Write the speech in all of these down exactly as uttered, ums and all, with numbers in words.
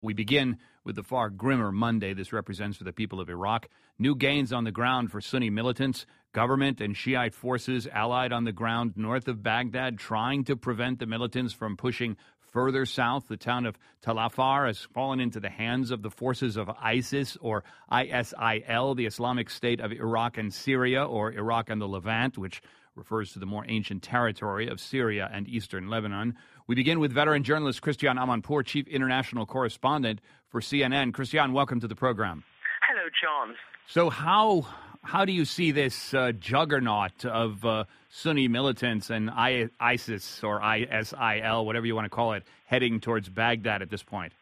We begin with the far grimmer Monday this represents for the people of Iraq. New gains on the ground for Sunni militants, government and Shiite forces allied on the ground north of Baghdad trying to prevent the militants from pushing further south. The town of Tal Afar has fallen into the hands of the forces of ISIS, or I S I L, the Islamic State of Iraq and Syria, or Iraq and the Levant, which refers to the more ancient territory of Syria and eastern Lebanon. We begin with veteran journalist Christiane Amanpour, chief international correspondent for C N N. Christiane, welcome to the program. Hello, John. So how how do you see this uh, juggernaut of uh, Sunni militants and I- ISIS or I S I L, whatever you want to call it, heading towards Baghdad at this point?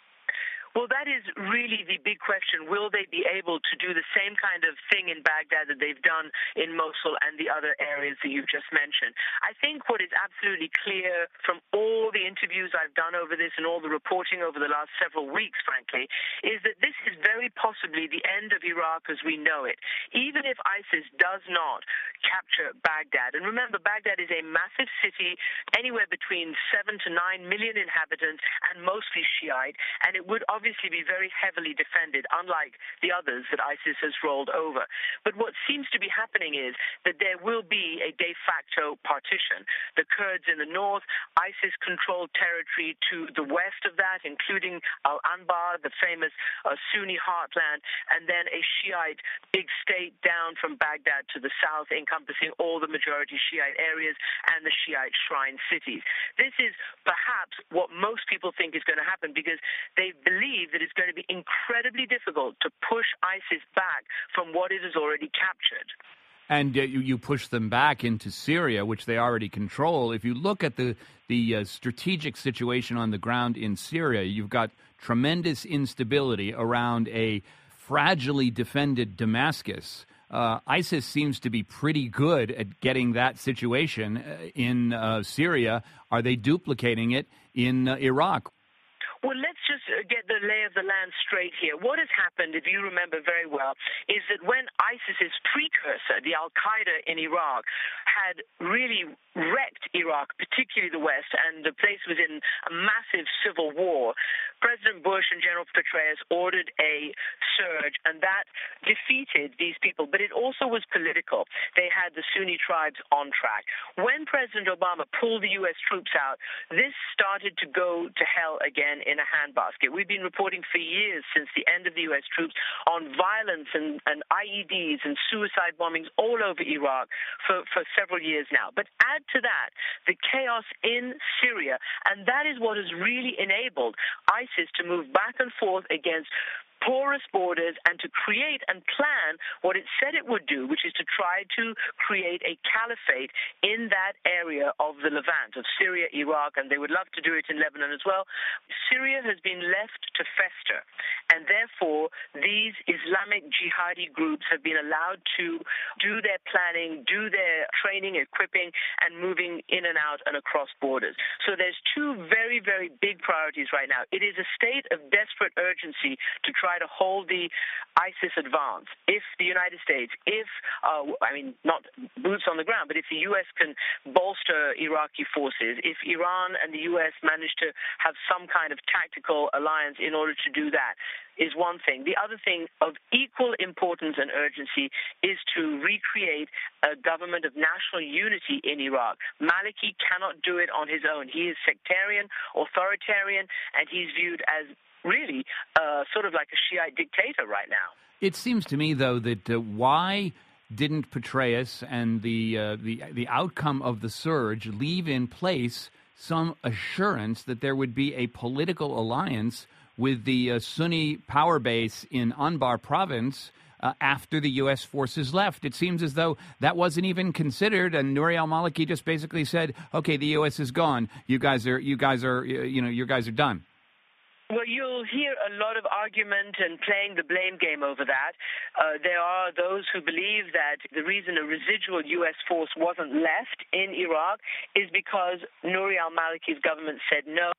Well, that is really the big question. Will they be able to do the same kind of thing in Baghdad that they've done in Mosul and the other areas that you've just mentioned? I think what is absolutely clear from all the interviews I've done over this and all the reporting over the last several weeks, frankly, is that this is very possibly the end of Iraq as we know it. Even if ISIS does not capture Baghdad, and remember, Baghdad is a massive city, anywhere between seven to nine million inhabitants, and mostly Shiite, and it would obviously obviously be very heavily defended, unlike the others that ISIS has rolled over. But what seems to be happening is that there will be a de facto partition. The Kurds in the north, ISIS-controlled territory to the west of that, including Al-Anbar, the famous uh, Sunni heartland, and then a Shiite big state down from Baghdad to the south, encompassing all the majority Shiite areas and the Shiite shrine cities. This is perhaps what most people think is going to happen because they believe that it's going to be incredibly difficult to push ISIS back from what it has already captured. And uh, you, you push them back into Syria, which they already control. If you look at the, the uh, strategic situation on the ground in Syria, you've got tremendous instability around a fragilely defended Damascus. Uh, ISIS seems to be pretty good at getting that situation in uh, Syria. Are they duplicating it in uh, Iraq? Well, let's just get the lay of the land straight here. What has happened, if you remember very well, is that when ISIS's precursor, the Al-Qaeda in Iraq, had really wrecked Iraq, particularly the West, and the place was in a massive civil war, President Bush and General Petraeus ordered a surge, and that defeated these people. But it also was political. They had the Sunni tribes on track. When President Obama pulled the U S troops out, this started to go to hell again in a handbasket. We've been reporting for years since the end of the U S troops on violence and, and I E Ds and suicide bombings all over Iraq for, for several years now. But add to that the chaos in Syria, and that is what has really enabled ISIS to move back and forth against porous borders and to create and plan what it said it would do, which is to try to create a caliphate in that area of the Levant, of Syria, Iraq, and they would love to do it in Lebanon as well. Syria has been left to fester, and therefore these Islamic jihadi groups have been allowed to do their planning, do their training, equipping, and moving in and out and across borders. So there's two very, very big priorities right now. It is a state of desperate urgency to try to hold the ISIS advance. If the United States, if, uh, I mean, not boots on the ground, but if the U S can bolster Iraqi forces, if Iran and the U S manage to have some kind of tactical alliance in order to do that, is one thing. The other thing of equal importance and urgency is to recreate a government of national unity in Iraq. Maliki cannot do it on his own. He is sectarian, authoritarian, and he's viewed as really uh, sort of like a Shiite dictator right now. It seems to me, though, that uh, why didn't Petraeus and the, uh, the the outcome of the surge leave in place some assurance that there would be a political alliance with the uh, Sunni power base in Anbar province uh, after the U S forces left? It seems as though that wasn't even considered, and Nouri al-Maliki just basically said, "Okay, the U S is gone. You guys are, you guys are, you know, you guys are done." Well, you'll hear a lot of argument and playing the blame game over that. Uh, there are those who believe that the reason a residual U S force wasn't left in Iraq is because Nouri al-Maliki's government said no.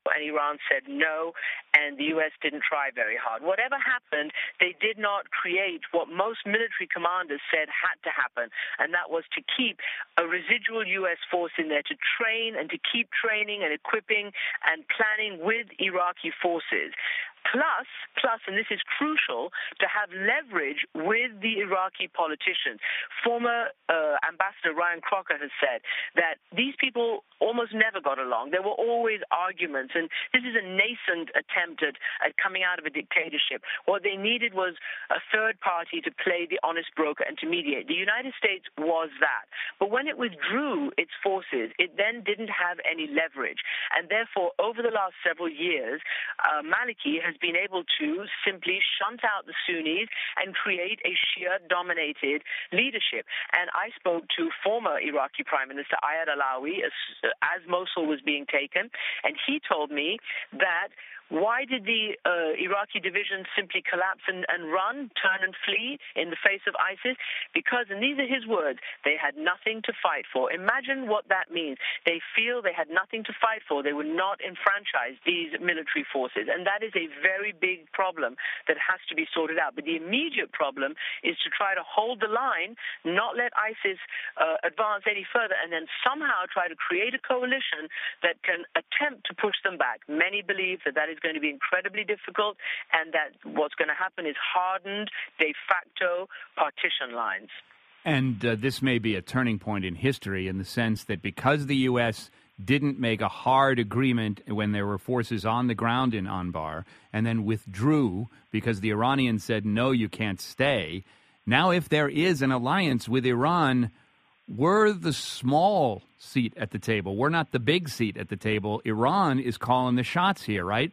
and Iran said no, and the U S didn't try very hard. Whatever happened, they did not create what most military commanders said had to happen, and that was to keep a residual U S force in there to train and to keep training and equipping and planning with Iraqi forces. Plus, plus, and this is crucial, to have leverage with the Iraqi politicians. Former uh, Ambassador Ryan Crocker has said that these people almost never got along. There were always arguments, and this is a nascent attempt at, at coming out of a dictatorship. What they needed was a third party to play the honest broker and to mediate. The United States was that. But when it withdrew its forces, it then didn't have any leverage. And therefore, over the last several years, uh, Maliki has been able to simply shunt out the Sunnis and create a Shia-dominated leadership. And I spoke to former Iraqi Prime Minister Ayad Alawi as, as Mosul was being taken, and he told me that why did the uh, Iraqi division simply collapse and, and run, turn and flee in the face of ISIS? Because, and these are his words, they had nothing to fight for. Imagine what that means. They feel they had nothing to fight for. They were not enfranchised, these military forces. And that is a very big problem that has to be sorted out. But the immediate problem is to try to hold the line, not let ISIS uh, advance any further, and then somehow try to create a coalition that can attempt to push them back. Many believe that that is going to be incredibly difficult, and that what's going to happen is hardened de facto partition lines. And uh, this may be a turning point in history in the sense that because the U S didn't make a hard agreement when there were forces on the ground in Anbar and then withdrew because the Iranians said, no, you can't stay. Now, if there is an alliance with Iran, we're the small seat at the table. We're not the big seat at the table. Iran is calling the shots here, right?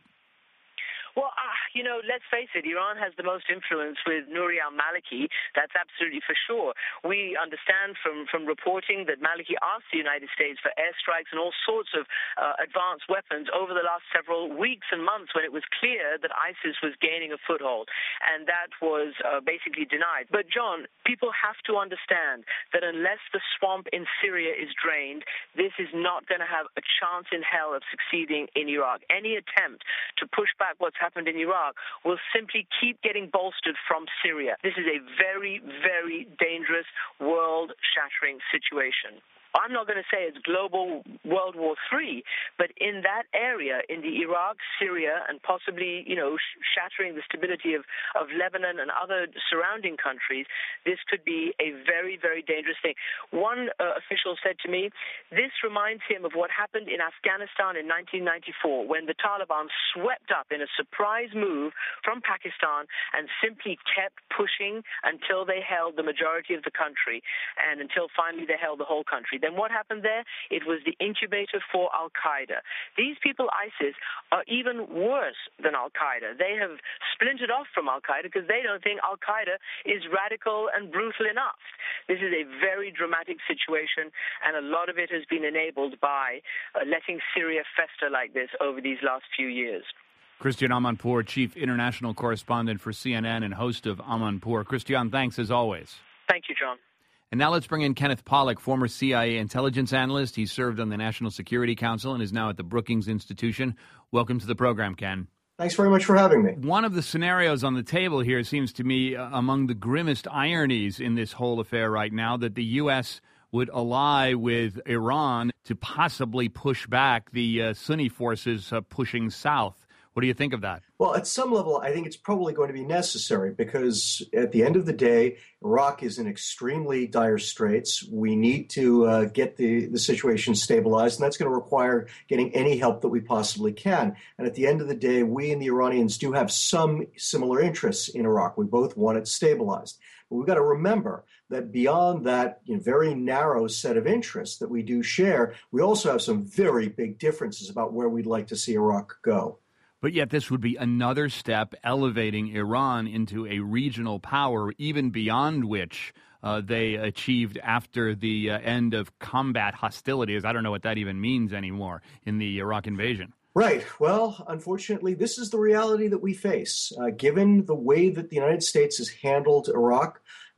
Well, uh, you know, let's face it, Iran has the most influence with Nouri al-Maliki. That's absolutely for sure. We understand from, from reporting that Maliki asked the United States for airstrikes and all sorts of uh, advanced weapons over the last several weeks and months when it was clear that ISIS was gaining a foothold. And that was uh, basically denied. But, John, people have to understand that unless the swamp in Syria is drained, this is not going to have a chance in hell of succeeding in Iraq. Any attempt to push back what's happened in Iraq will simply keep getting bolstered from Syria. This is a very, very dangerous, world-shattering situation. I'm not going to say it's global World War Three, but in that area, in the Iraq, Syria, and possibly, you know, sh- shattering the stability of, of Lebanon and other surrounding countries, this could be a very, very dangerous thing. One uh, official said to me, this reminds him of what happened in Afghanistan in nineteen ninety-four, when the Taliban swept up in a surprise move from Pakistan and simply kept pushing until they held the majority of the country, and until finally they held the whole country. Then what happened there? It was the incubator for al-Qaeda. These people, ISIS, are even worse than al-Qaeda. They have splintered off from al-Qaeda because they don't think al-Qaeda is radical and brutal enough. This is a very dramatic situation, and a lot of it has been enabled by uh, letting Syria fester like this over these last few years. Christian Amanpour, Chief International Correspondent for C N N and host of Amanpour. Christian, thanks as always. Thank you, John. And now let's bring in Kenneth Pollack, former C I A intelligence analyst. He served on the National Security Council and is now at the Brookings Institution. Welcome to the program, Ken. Thanks very much for having me. One of the scenarios on the table here seems to me uh, among the grimmest ironies in this whole affair right now, that the U S would ally with Iran to possibly push back the uh, Sunni forces uh, pushing south. What do you think of that? Well, at some level, I think it's probably going to be necessary because at the end of the day, Iraq is in extremely dire straits. We need to uh, get the, the situation stabilized, and that's going to require getting any help that we possibly can. And at the end of the day, we and the Iranians do have some similar interests in Iraq. We both want it stabilized. But we've got to remember that beyond that, you know, very narrow set of interests that we do share, we also have some very big differences about where we'd like to see Iraq go. But yet this would be another step elevating Iran into a regional power, even beyond which uh, they achieved after the uh, end of combat hostilities. I don't know what that even means anymore in the Iraq invasion. Right. Well, unfortunately, this is the reality that we face. Uh, given the way that the United States has handled Iraq,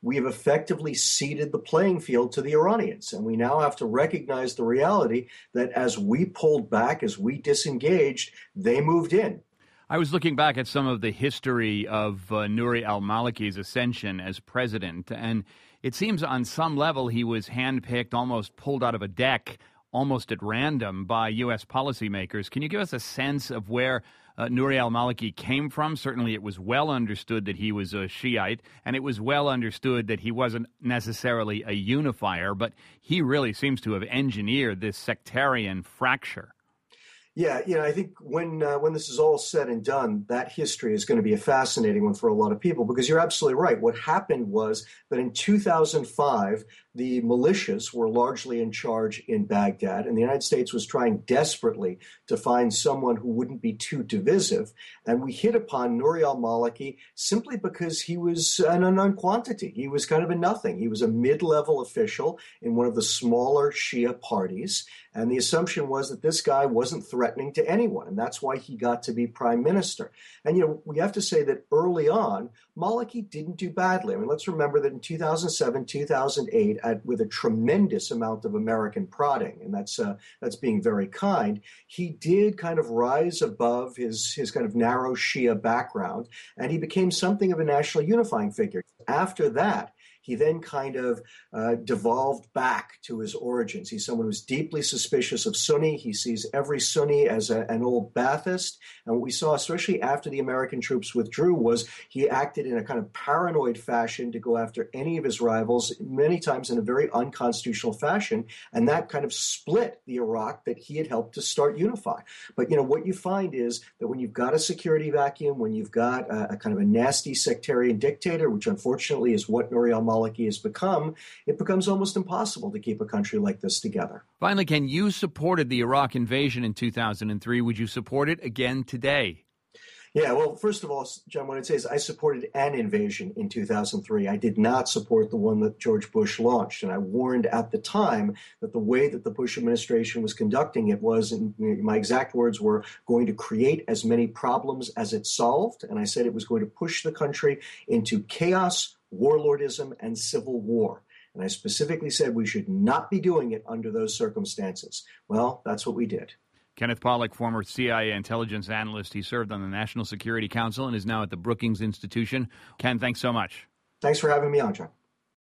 we have effectively ceded the playing field to the Iranians. And we now have to recognize the reality that as we pulled back, as we disengaged, they moved in. I was looking back at some of the history of uh, Nouri al-Maliki's ascension as president, and it seems on some level he was handpicked, almost pulled out of a deck, almost at random by U S policymakers. Can you give us a sense of where uh, Nouri al-Maliki came from? Certainly it was well understood that he was a Shiite, and it was well understood that he wasn't necessarily a unifier, but he really seems to have engineered this sectarian fracture. Yeah, you know, I think when uh, when this is all said and done, that history is going to be a fascinating one for a lot of people, because you're absolutely right. What happened was that in two thousand five, the militias were largely in charge in Baghdad, and the United States was trying desperately to find someone who wouldn't be too divisive. And we hit upon Nouri al-Maliki simply because he was an unknown quantity. He was kind of a nothing. He was a mid-level official in one of the smaller Shia parties, and the assumption was that this guy wasn't threatening to anyone, and that's why he got to be prime minister. And, you know, we have to say that early on, Maliki didn't do badly. I mean, let's remember that in two thousand seven, two thousand eight, at, with a tremendous amount of American prodding, and that's uh, that's being very kind, he did kind of rise above his, his kind of narrow Shia background, and he became something of a national unifying figure. After that, he then kind of uh, devolved back to his origins. He's someone who's deeply suspicious of Sunni. He sees every Sunni as a, an old Ba'athist. And what we saw, especially after the American troops withdrew, was he acted in a kind of paranoid fashion to go after any of his rivals, many times in a very unconstitutional fashion. And that kind of split the Iraq that he had helped to start unify. But, you know, what you find is that when you've got a security vacuum, when you've got a, a kind of a nasty sectarian dictator, which unfortunately is what Nouri al-Maliki Maliki has become, it becomes almost impossible to keep a country like this together. Finally, Ken, you supported the Iraq invasion in two thousand three. Would you support it again today? Yeah, well, first of all, John, what I'd say is I supported an invasion in two thousand three. I did not support the one that George Bush launched. And I warned at the time that the way that the Bush administration was conducting it was, and my exact words were, going to create as many problems as it solved. And I said it was going to push the country into chaos, warlordism, and civil war. And I specifically said we should not be doing it under those circumstances. Well, that's what we did. Kenneth Pollack, former C I A intelligence analyst. He served on the National Security Council and is now at the Brookings Institution. Ken, thanks so much. Thanks for having me on, John.